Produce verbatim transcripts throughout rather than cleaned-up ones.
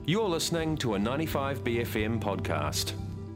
You're listening to a ninety-five B F M podcast.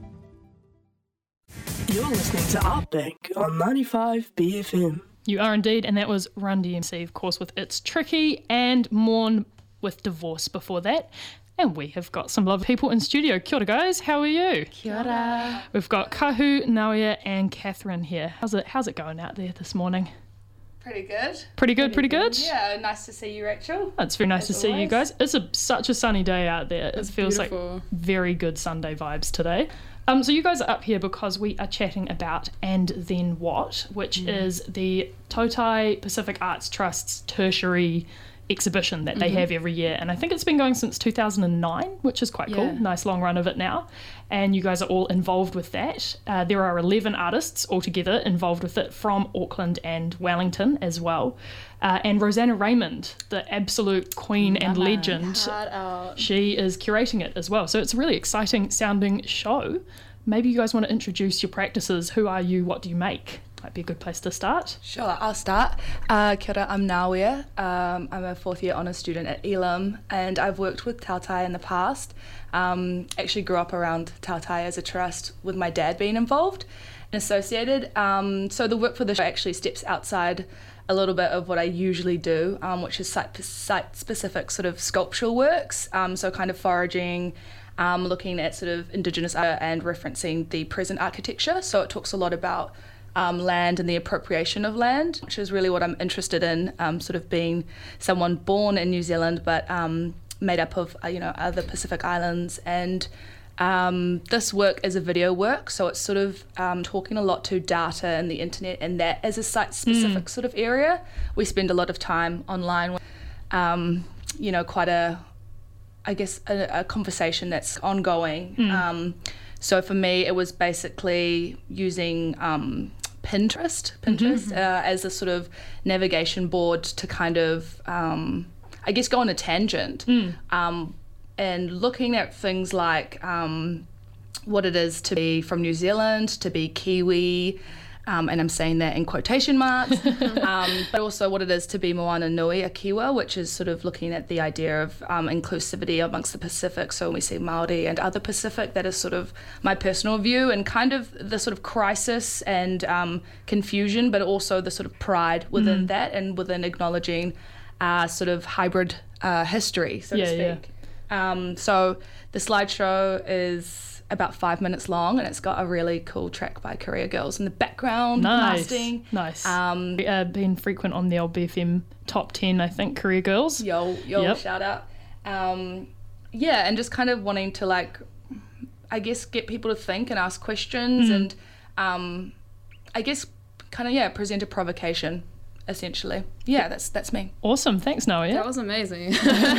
You're listening to Upbank on ninety-five B F M. You are indeed, and that was Run D M C, of course, with It's Tricky, and Mourn with Divorce before that. And we have got some lovely people in studio. Kia ora, guys. How are you? Kia ora. We've got Kahu, Nawea, and Catherine here. How's it How's it going out there this morning? Pretty good. Pretty good, pretty, pretty good? Yeah, nice to see you, Rachel. It's very nice As to see always. you guys. It's a such a sunny day out there. It It's feels beautiful. like very good Sunday vibes today. Um, so you guys are up here because we are chatting about And Then What, which mm. is the Tautai Pacific Arts Trust's tertiary exhibition that they mm-hmm. have every year, and I think it's been going since two thousand nine, which is quite yeah. cool. Nice long run of it now, and you guys are all involved with that. Uh, there are eleven artists altogether involved with it from Auckland and Wellington as well, uh, and Rosanna Raymond, the absolute queen and Mama. legend, Shout out. she is curating it as well, so it's a really exciting sounding show. Maybe you guys want to introduce your practices. Who are you? What do you make? Might be a good place to start. Sure, I'll start. Uh, kia ora, I'm Nawea. Um, I'm a fourth year honours student at Elam, and I've worked with Tautai in the past. Um, actually grew up around Tautai as a trust with my dad being involved and associated. Um, so the work for the show actually steps outside a little bit of what I usually do, um, which is site, site specific sort of sculptural works. Um, so kind of foraging, um, looking at sort of Indigenous art and referencing the present architecture. So it talks a lot about Um, land and the appropriation of land, which is really what I'm interested in, um, sort of being someone born in New Zealand but um, made up of uh, you know other Pacific Islands. And um, this work is a video work, so it's sort of um, talking a lot to data and the internet, and that as a site-specific mm. sort of area. We spend a lot of time online, um, you know, quite a, I guess, a, a conversation that's ongoing. Mm. Um, so for me, it was basically using um, Pinterest, Pinterest mm-hmm. uh, as a sort of navigation board to kind of, um, I guess, go on a tangent, mm. um, and looking at things like um, what it is to be from New Zealand, to be Kiwi, um, and I'm saying that in quotation marks, um, but also what it is to be Moana Nui, a Kiwa, which is sort of looking at the idea of um, inclusivity amongst the Pacific. So when we see Māori and other Pacific, that is sort of my personal view, and kind of the sort of crisis and um, confusion, but also the sort of pride within mm. that, and within acknowledging uh, sort of hybrid uh, history, so yeah, to speak. Yeah. Um, so the slideshow is about five minutes long, and it's got a really cool track by Korea Girls in the background. Nice, blasting. nice. Um, uh, been frequent on the old B F M top ten, I think, Korea Girls. Yo, yo, yep. shout out. Um, yeah, and just kind of wanting to, like, I guess, get people to think and ask questions, mm. and um, I guess kind of, yeah, present a provocation, essentially. Yeah, that's that's me. Awesome, thanks, Noah. That was amazing.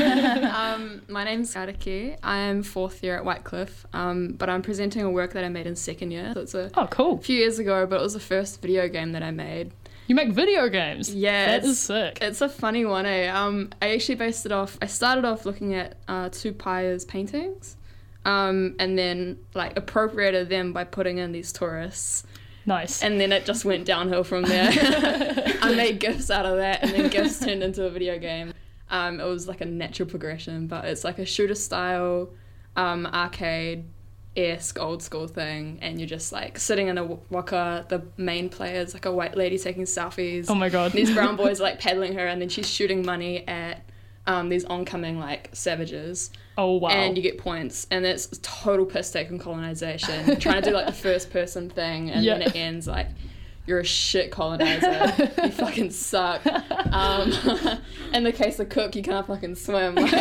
um, my name's Araki. I'm fourth year at Whitecliff, um, but I'm presenting a work that I made in second year. So it's a oh, cool. few years ago, but it was the first video game that I made. You make video games? Yeah. That is sick. It's a funny one, eh? Um, I actually based it off, I started off looking at uh, Tupaya's paintings, um, and then like appropriated them by putting in these tourists. Nice. And then it just went downhill from there. I made GIFs out of that, and then GIFs turned into a video game. Um, it was like a natural progression, but it's like a shooter style, um, arcade-esque old school thing, and you're just like sitting in a waka. The main player is like a white lady taking selfies. Oh my god. These brown boys are like peddling her, and then she's shooting money at um, these oncoming like savages. Oh wow. And you get points, and it's total piss take on colonization. Trying to do like the first person thing, and yeah. then it ends like you're a shit colonizer. You fucking suck. Um, in the case of Cook, you can't fucking swim. Like,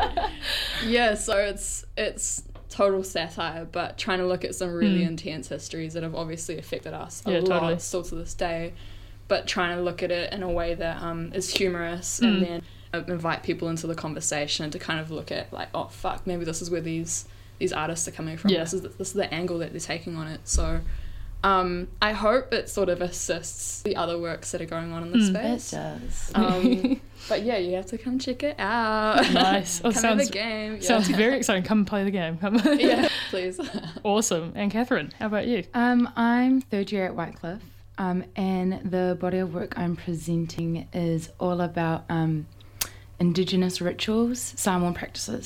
yeah, so it's it's total satire, but trying to look at some really mm. intense histories that have obviously affected us a yeah, lot, totally. still to this day. But trying to look at it in a way that um, is humorous, mm. and then invite people into the conversation to kind of look at like, oh fuck, maybe this is where these these artists are coming from. Yeah. This is the, this is the angle that they're taking on it. So um, I hope it sort of assists the other works that are going on in the mm. space. It does. Um, but yeah, you have to come check it out. Nice. Oh, come sounds, have a game. Yeah. Sounds very exciting. Come and play the game. Come. Yeah, please. Awesome. And Catherine, how about you? Um, I'm third year at Whitecliff, um, and the body of work I'm presenting is all about um, Indigenous rituals, Samoan practices.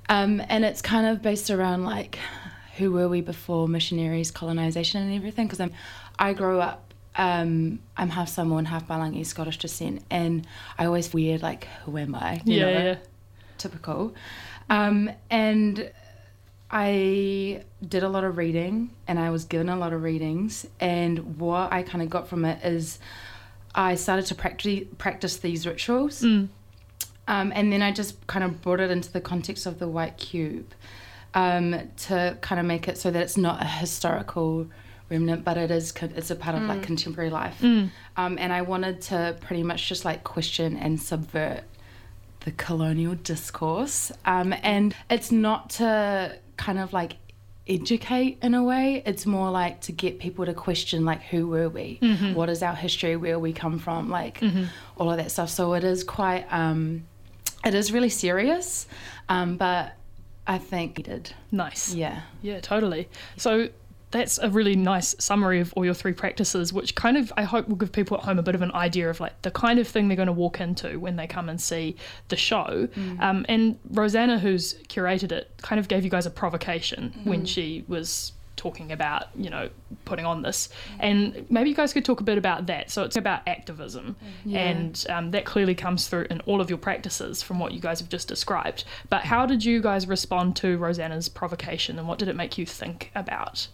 Um, and it's kind of based around like who were we before missionaries, colonization and everything, because I'm I grew up um, I'm half Samoan, half Balangi, Scottish descent, and I always weird like who am I? You Yeah, know, yeah. typical. Um, and I did a lot of reading, and I was given a lot of readings, and what I kind of got from it is I started to practice practice these rituals, Mm. um, and then I just kind of brought it into the context of the white cube, um, to kind of make it so that it's not a historical remnant, but it is co- it's a part of like contemporary life, Mm. um, and I wanted to pretty much just like question and subvert the colonial discourse, um, and it's not to kind of like educate in a way, it's more like to get people to question like who were we, Mm-hmm. what is our history, where we come from, like all of that stuff. So it is quite um, it is really serious, um, but I think we did, Nice. yeah. Yeah, totally. So that's a really nice summary of all your three practices, which kind of, I hope, will give people at home a bit of an idea of like the kind of thing they're going to walk into when they come and see the show. Um, and Rosanna, who's curated it, kind of gave you guys a provocation when she was talking about, you know, putting on this. And maybe you guys could talk a bit about that. So it's about activism, Yeah. and um, that clearly comes through in all of your practices from what you guys have just described. But how did you guys respond to Rosanna's provocation, and what did it make you think about?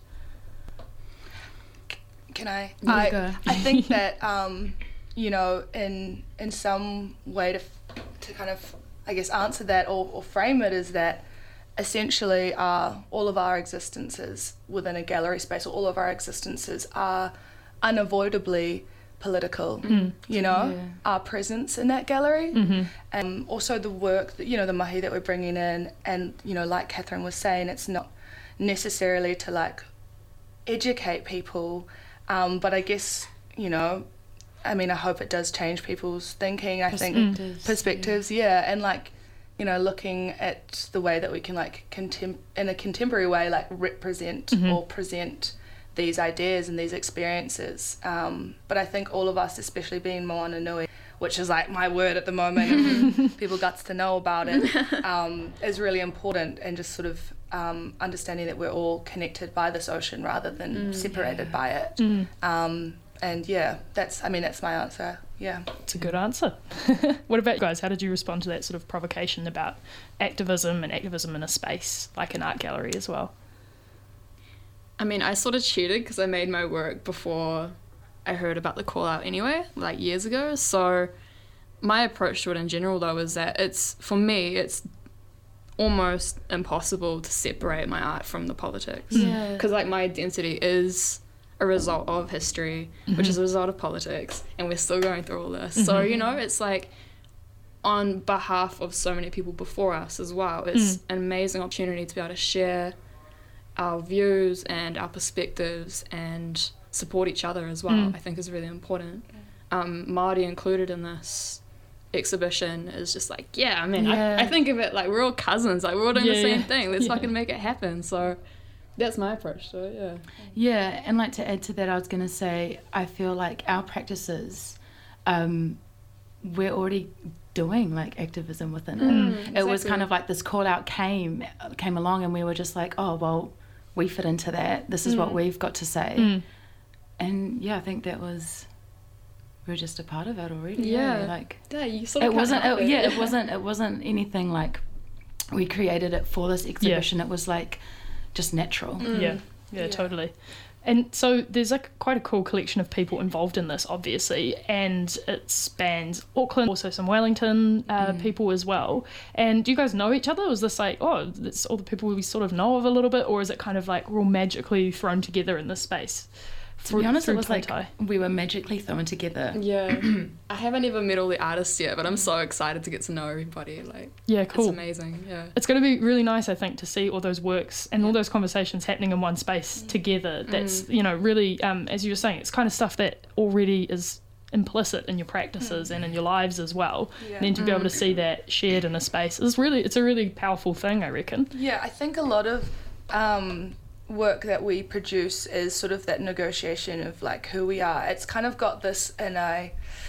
Can I? You I, go. I think that um, you know, in in some way to to kind of, I guess, answer that or, or frame it is that essentially uh, all of our existences within a gallery space, or all of our existences are unavoidably political. You know, Yeah. our presence in that gallery, Mm-hmm. and also the work that, you know, the mahi that we're bringing in, and you know, like Catherine was saying, it's not necessarily to like educate people. Um, but I guess, you know, I mean, I hope it does change people's thinking. I think Perspectives, perspectives, yeah. and like, you know, looking at the way that we can like contem- in a contemporary way, like represent or present these ideas and these experiences. Um, but I think all of us, especially being Moana Nui, which is like my word at the moment, and people guts to know about it, um, is really important, and just sort of um, understanding that we're all connected by this ocean rather than separated by it. Um, and yeah, that's, I mean, that's my answer. Yeah. It's a good answer. What about you guys? How did you respond to that sort of provocation about activism and activism in a space like an art gallery as well? I mean, I sort of cheated because I made my work before I heard about the call out anyway, like years ago. So my approach to it in general, though, is that it's, for me, it's almost impossible to separate my art from the politics. Yeah. Because, like, my identity is a result of history, which is a result of politics, and we're still going through all this. So, you know, it's like, on behalf of so many people before us as well, it's an amazing opportunity to be able to share our views and our perspectives and support each other as well. I think is really important. Um, Māori included in this exhibition is just like, yeah, I mean, Yeah. I, I think of it like we're all cousins, like we're all doing Yeah, the same yeah. thing. Let's Yeah. fucking make it happen. So that's my approach to it, yeah. Yeah, and like to add to that, I was going to say, I feel like our practices, um, we're already doing like activism within it. It was exactly. kind of like this call out came came along, and we were just like, oh well, we fit into that. This is what we've got to say. Mm. And yeah, I think that was, we were just a part of it already. Yeah. like Yeah, you sort of it can't wasn't. help It, yeah, it wasn't. It wasn't anything like we created it for this exhibition. It was like just natural. Yeah, yeah, totally. And so there's like quite a cool collection of people involved in this, obviously, and it spans Auckland, also some Wellington uh, people as well. And do you guys know each other? Or is this like, oh, it's all the people we sort of know of a little bit, or is it kind of like we're all magically thrown together in this space? To be honest, it through was like Tautai? we were magically thrown together. Yeah. I haven't even met all the artists yet, but I'm so excited to get to know everybody. Like, Yeah, cool. it's amazing, yeah. It's going to be really nice, I think, to see all those works and all those conversations happening in one space together. That's, you know, really, um, as you were saying, it's kind of stuff that already is implicit in your practices and in your lives as well. Yeah. Then to be able to see that shared in a space is really, it's a really powerful thing, I reckon. Yeah, I think a lot of um, work that we produce is sort of that negotiation of like who we are. It's kind of got this in a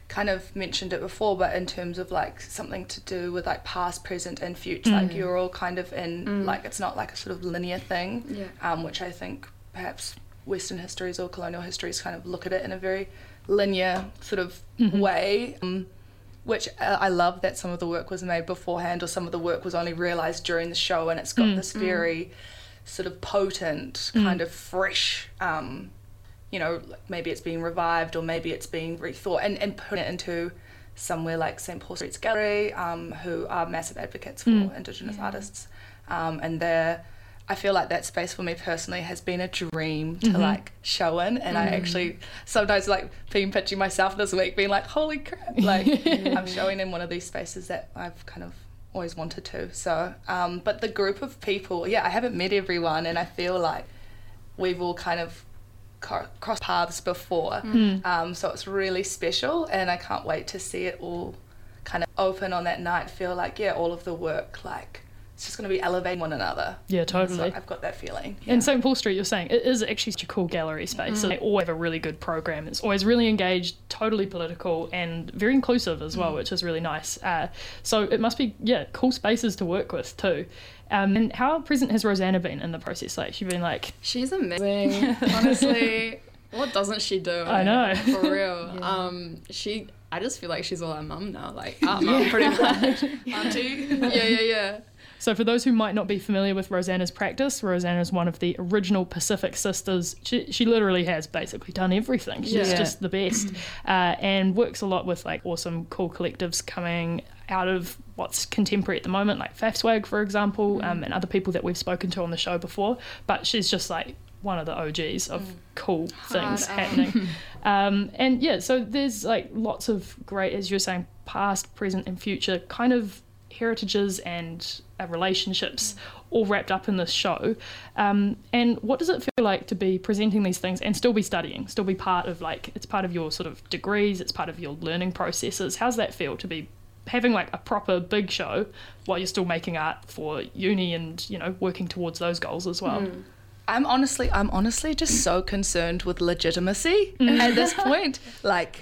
kind of mentioned it before, but in terms of like something to do with like past, present and future, like you're all kind of in Mm. like it's not like a sort of linear thing, Yeah. um, which I think perhaps Western histories or colonial histories kind of look at it in a very linear sort of way, um, which uh, I love that some of the work was made beforehand or some of the work was only realised during the show, and it's got this very sort of potent, kind of fresh, um, you know, like maybe it's being revived or maybe it's being rethought and, and put it into somewhere like Saint Paul Street's Gallery, um, who are massive advocates for Indigenous Yeah. artists. Um, and they're, I feel like that space for me personally has been a dream to like show in. And I actually sometimes like been pitching myself this week being like, holy crap, like I'm showing in one of these spaces that I've kind of always wanted to. So, um, but the group of people, yeah, I haven't met everyone and I feel like we've all kind of crossed paths before, um, so it's really special and I can't wait to see it all kind of open on that night. Feel like, yeah, all of the work, like it's just going to be elevating one another. Yeah, totally. So I've got that feeling. Yeah. And Saint Paul Street, you're saying, it is actually such a cool gallery space. So they always have a really good program. It's always really engaged, totally political, and very inclusive as well, which is really nice. Uh, so it must be, yeah, cool spaces to work with too. Um, and how present has Rosanna been in the process? Like, she's been like, She's amazing, honestly. What doesn't she do? I know. For real. Um, she, I just feel like she's all our mum now, like our mum pretty much. Auntie. Yeah, yeah, yeah. So for those who might not be familiar with Rosanna's practice, Rosanna is one of the original Pacific Sisters. She, she literally has basically done everything. She's Yeah. just the best, uh, and works a lot with like awesome, cool collectives coming out of what's contemporary at the moment, like FAFSWAG, for example, um, and other people that we've spoken to on the show before. But she's just like one of the O Gs of cool things Hard, um, happening. Um, and yeah, so there's like lots of great, as you're saying, past, present, and future kind of heritages and uh, relationships all wrapped up in this show. Um, and what does it feel like to be presenting these things and still be studying, still be part of like, it's part of your sort of degrees, it's part of your learning processes? How's that feel to be having like a proper big show while you're still making art for uni and, you know, working towards those goals as well? Mm. I'm honestly, I'm honestly just so concerned with legitimacy at this point. Like,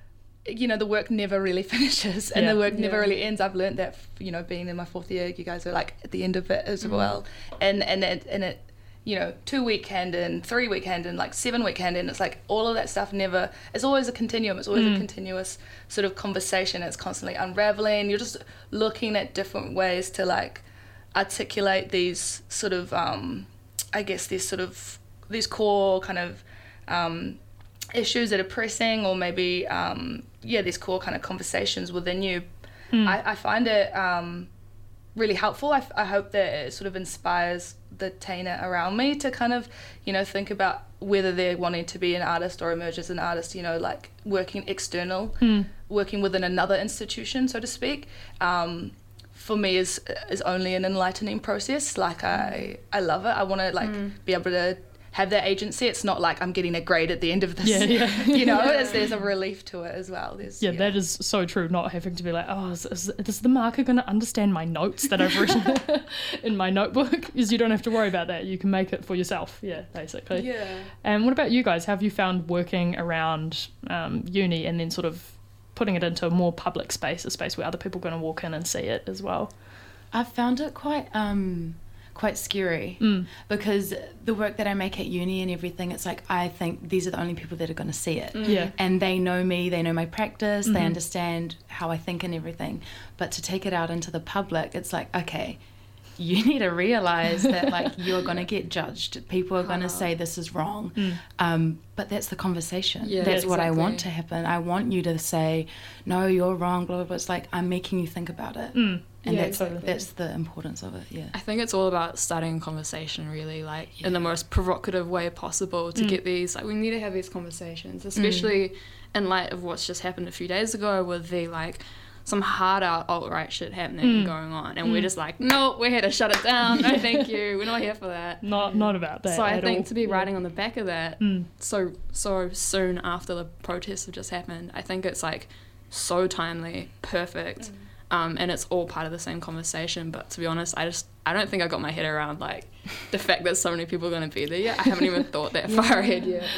you know, the work never really finishes and Yeah. the work never Yeah. really ends. I've learned that, you know, being in my fourth year, you guys are like at the end of it as well. And and it, and it, you know, two week hand in, three week hand in, like seven week hand in. It's like all of that stuff never, it's always a continuum. It's always a continuous sort of conversation. It's constantly unraveling. You're just looking at different ways to like articulate these sort of, um, I guess, these sort of, these core kind of, um, issues that are pressing, or maybe um yeah these core kind of conversations within you. I, I find it um really helpful. I, I hope that it sort of inspires the Taina around me to kind of, you know, think about whether they're wanting to be an artist or emerge as an artist, you know, like working external, working within another institution, so to speak. Um, for me is is only an enlightening process. Like I I love it. I want to like be able to have that agency. It's not like I'm getting a grade at the end of this. Yeah, yeah. You know, there's, there's a relief to it as well. There's, Yeah, that is so true. Not having to be like, oh, is, is, is the marker going to understand my notes that I've written in my notebook? Is you don't have to worry about that. You can make it for yourself. Yeah, basically. Yeah. And what about you guys? Have you found working around um, uni and then sort of putting it into a more public space, a space where other people are going to walk in and see it as well? I've found it quite um quite scary because the work that I make at uni and everything, it's like I think these are the only people that are going to see it. Yeah. And they know me, they know my practice, they understand how I think and everything. But to take it out into the public, it's like, okay, you need to realize that like you're going to get judged. People are going to say this is wrong. Um, but that's the conversation. Yeah, that's what I want to exactly. happen. I want you to say, no, you're wrong, blah, blah, blah. It's like I'm making you think about it. And Yeah, that's exactly. that's the importance of it, yeah. I think it's all about starting a conversation, really, like in the most provocative way possible to get these, like we need to have these conversations, especially in light of what's just happened a few days ago with the like some hard out alt-right shit happening and going on, and we're just like, no, we're here to shut it down. No, thank you. We're not here for that. Not not about that So I at think all. to be Yeah. writing on the back of that so so soon after the protests have just happened, I think it's like so timely, perfect, um, and it's all part of the same conversation. But to be honest, I just I don't think I got my head around like the fact that so many people are going to be there yet. I haven't even thought that far ahead yet.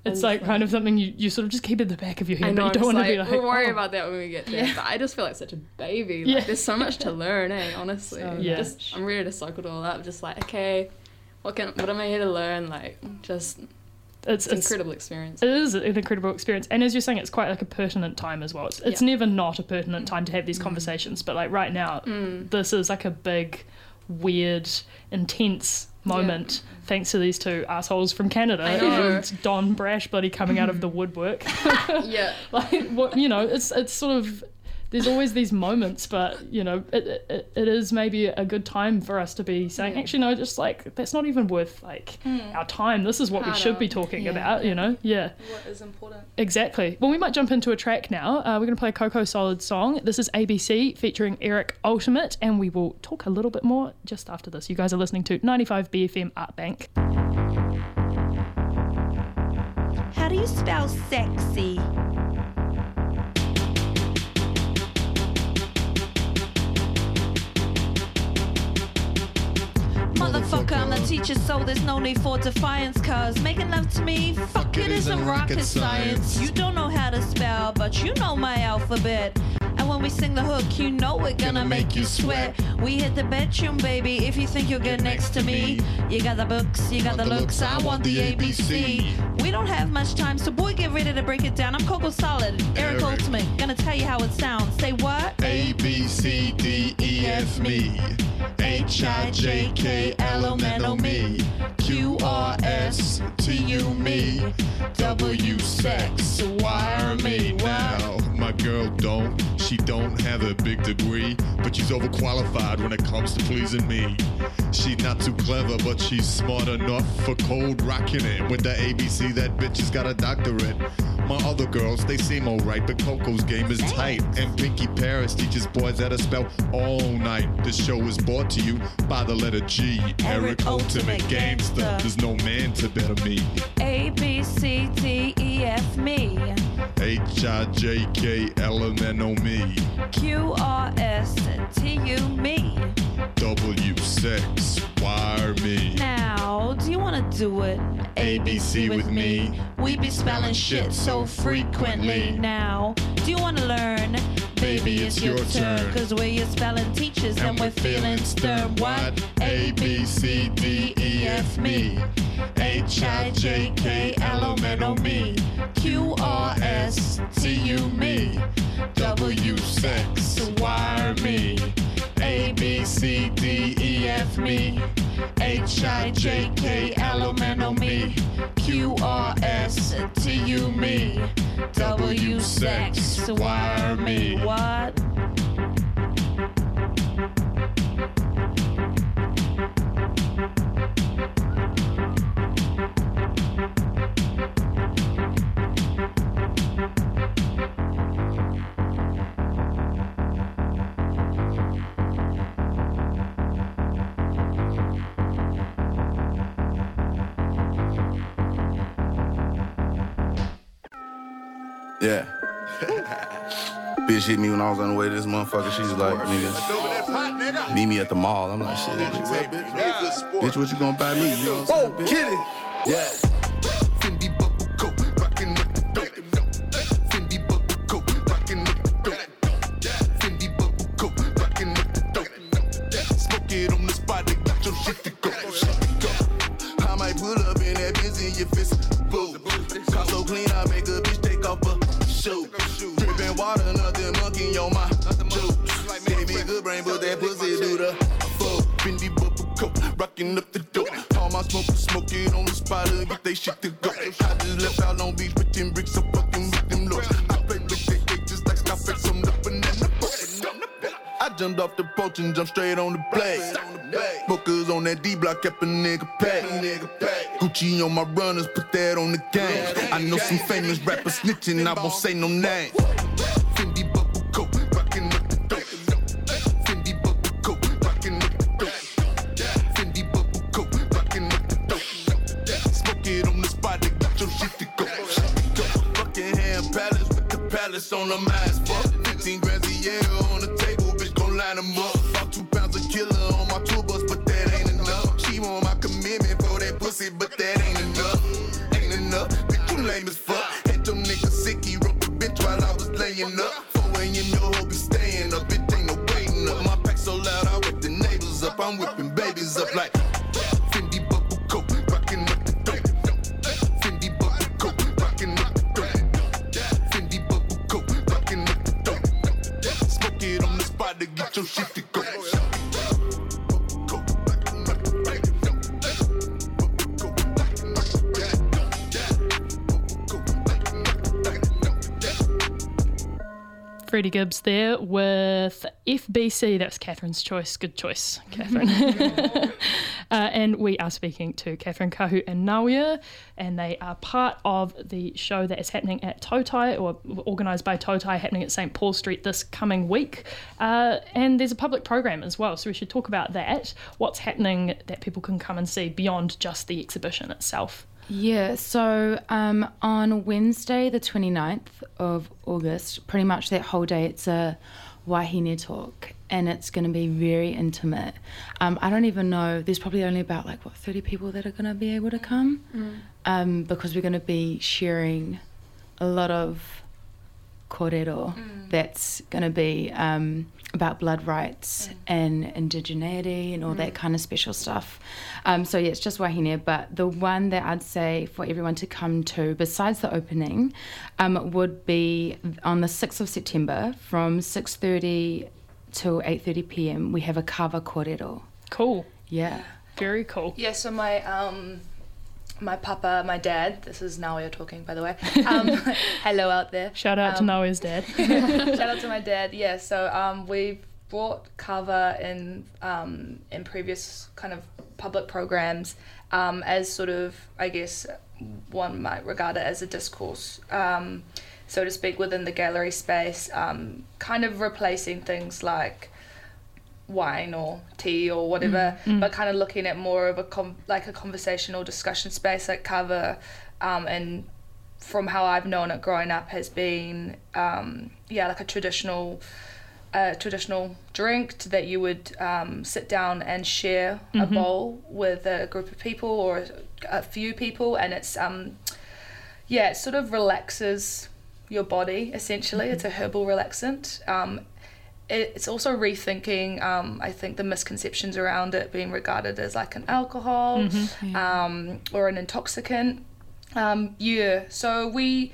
It's like kind of something you, you sort of just keep in the back of your head, I know, but you don't I'm want just to like, be like, we'll worry oh. about that when we get there. Yeah. But I just feel like such a baby. Like, Yeah. there's so much to learn, eh, honestly. So Yeah. Just, I'm ready to soak it all up. Just like, okay, what can what am I here to learn? Like, just, It's, it's an it's incredible experience. It is an incredible experience, and as you're saying, it's quite like a pertinent time as well. It's, it's Yeah. never not a pertinent time to have these conversations, but like right now, Mm. this is like a big, weird, intense moment. Thanks to these two assholes from Canada I know. and Don Brash bloody coming out of the woodwork. Yeah. Like what you know, it's it's sort of. There's always these moments, but you know, it, it it is maybe a good time for us to be saying, Yeah. actually, no, just like that's not even worth like our time. This is what we Harder. should be talking Yeah. about, you know? Yeah, What is important? exactly. Well, we might jump into a track now. Uh, we're gonna play a Coco Solid song. This is A B C featuring Eric Ultimate, and we will talk a little bit more just after this. You guys are listening to ninety-five B F M Art Bank. How do you spell sexy? Motherfucker, I'm the teacher, so there's no need for defiance. Cause making love to me, fuck it, isn't rocket science. You don't know how to spell, but you know my alphabet. And when we sing the hook, you know we're gonna make you sweat. We hit the bedroom, baby, if you think you'll get next to me. You got the books, you got the looks, I want the A B C. We don't have much time, so boy, get ready to break it down. I'm Coco Solid, Eric Ultimate, gonna tell you how it sounds. Say what? A, B, C, D, E, F, me. H, I, J, K, L, M, N, O, me. Q, R, S, T, U, me. W, sex, Y, me. Now, my girl don't, she don't have a big degree, but she's overqualified when it comes to pleasing me. She's not too clever, but she's smart enough for cold rocking it. With the A B C, that bitch has got a doctorate. My other girls, they seem alright, but Coco's game is tight. And Pinky Paris teaches boys how to spell all night. This show is brought to you by the letter G. Eric Ultimate Gangster. There's no man to better me. A, B, C, D, E, F, me. H, I, J, K, L, M, N, O, me. Q, R, S, T, U, me. W, sex, Y, me. Now, do you wanna do it? A B C with me. We be spelling shit so frequently. Now, do you wanna learn? Baby, it's your turn. Cause we're your spelling teachers and we're feeling stern. What? A, B, C, D, E, F, me. H, I, J, K, L, M, N, O, me. Q, R, S, T, U, me. W, sex, Y, me. A, B, C, D, E, F, me. H, I, J, K, L, M, N, O, me. Q, R, S, T, U, me. W, sex, Y, me. What? Yeah. Bitch hit me when I was on the way to this motherfucker. She's like, nigga, meet me at the mall. I'm like, shit, bitch, bitch, what you gonna buy me? You know what I'm saying, bitch? Get it. Yeah. Fendi bubble coat, rockin' up the dope. Fendi bubble coat, rockin' up the dope. Fendi bubble coat, rockin' up the dope. Smoke it on the spot to get your shit to go. I might put up in that bitch in your fist. Boo. Car so clean, I make a bitch take off her shoe. Drippin' water, nothing monkey on my juice. Gave me good brain, but that pussy do the full. Fendi bubble coat, rockin' up the dope. All my smokers smoke it on the spot and get they shit to go. I just left out Long Beach with ten bricks, so fucking with them looks. I play with that cake just like Scarface, I'm the banana boat. I jumped off the porch and jumped straight on the blade. Smokers on that D-block, kept a nigga pack. Gucci on my runners, put that on the gang. I know some famous rappers snitching, I won't say no name. Fendi bubble coat, rockin' up the dope. Fendi bubble coat, rockin' up the dope. Fendi bubble coat, rockin' up the dope. Smoke it on the spot to get your shit to go. Fucking hand palace with the palace on the mask. Fuck fifteen grand a year on the table, bitch gon' line them up. About two pounds of killer on my tour bus, but that ain't enough. She want my commitment for that pussy, but that ain't enough. Ain't enough. Bitch, you lame top, I'm whipping babies up like Fendi bubble coat, rocking up the dope. Fendi bubble coat, rocking up the dope. Fendi bubble coat, rocking up the dope. Smoke it on the spot to get your shit to go. Freddie Gibbs there with F B C. That's Catherine's choice. Good choice, Catherine. uh, and we are speaking to Catherine Kahu and Ngauia, and they are part of the show that is happening at Tautai, or organised by Tautai, happening at Saint Paul Street this coming week. Uh, and there's a public program as well, so we should talk about that. What's happening that people can come and see beyond just the exhibition itself? Yeah, so um, on Wednesday the twenty-ninth of August, pretty much that whole day, it's a wahine talk, and it's going to be very intimate. Um, I don't even know, there's probably only about like, what, thirty people that are going to be able to come, mm. um, because we're going to be sharing a lot of kōrero mm. that's going to be um, about blood rights mm. and indigeneity and all mm. that kind of special stuff. Um, so yeah, it's just wahine, but the one that I'd say for everyone to come to, besides the opening, um, would be on the sixth of September from six thirty till eight thirty p.m. We have a kava kōrero. Cool. Yeah. Very cool. Yeah, so my um my papa, my dad, this is Ngauia talking, by the way. Um, hello out there. Shout out um, to Ngauia's dad. Shout out to my dad. Yeah, so um, we've brought kava in um, in previous kind of public programs um, as sort of, I guess, one might regard it as a discourse, um, so to speak, within the gallery space, um, kind of replacing things like wine or tea or whatever, mm, mm. but kind of looking at more of a com- like a conversational discussion space, like kava, um, and from how I've known it growing up has been um, yeah like a traditional uh, traditional drink that you would um, sit down and share mm-hmm. a bowl with a group of people or a few people, and it's um yeah it sort of relaxes your body essentially. Mm-hmm. It's a herbal relaxant. Um, It's also rethinking, um, I think, the misconceptions around it being regarded as like an alcohol mm-hmm. yeah. um, or an intoxicant. Um, yeah, so we,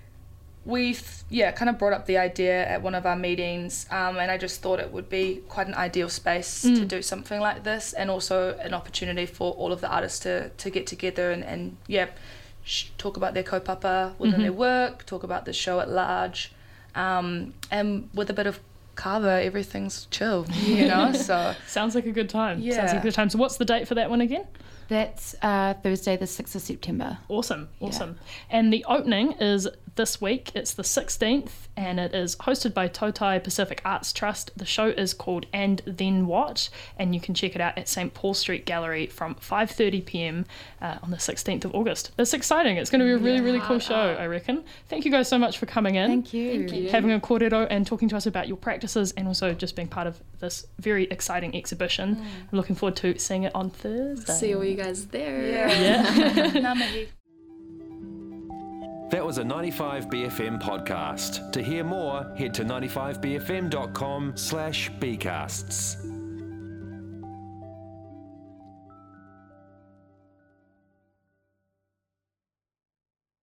we yeah, kind of brought up the idea at one of our meetings, um, and I just thought it would be quite an ideal space mm. to do something like this, and also an opportunity for all of the artists to, to get together and, and yeah, sh- talk about their kaupapa within mm-hmm. their work, talk about the show at large, um, and with a bit of kava, everything's chill, you know, so sounds like a good time. Yeah. Sounds like a good time. So what's the date for that one again? That's uh, Thursday the sixth of September. Awesome, awesome. Yeah. And the opening is this week. It's the sixteenth, and it is hosted by Tautai Pacific Arts Trust. The show is called And Then What, and you can check it out at Saint Paul Street Gallery from five thirty p.m. Uh, on the sixteenth of August. It's exciting. It's going to be a really, yeah. really cool show, I reckon. Thank you guys so much for coming in. Thank you. Thank you. Having a kōrero and talking to us about your practices, and also just being part of this very exciting exhibition. Mm. I'm looking forward to seeing it on Thursday. See all you guys there. Yeah. yeah. That was a ninety-five B F M podcast. To hear more, head to ninety-five b f m dot com slash bcasts.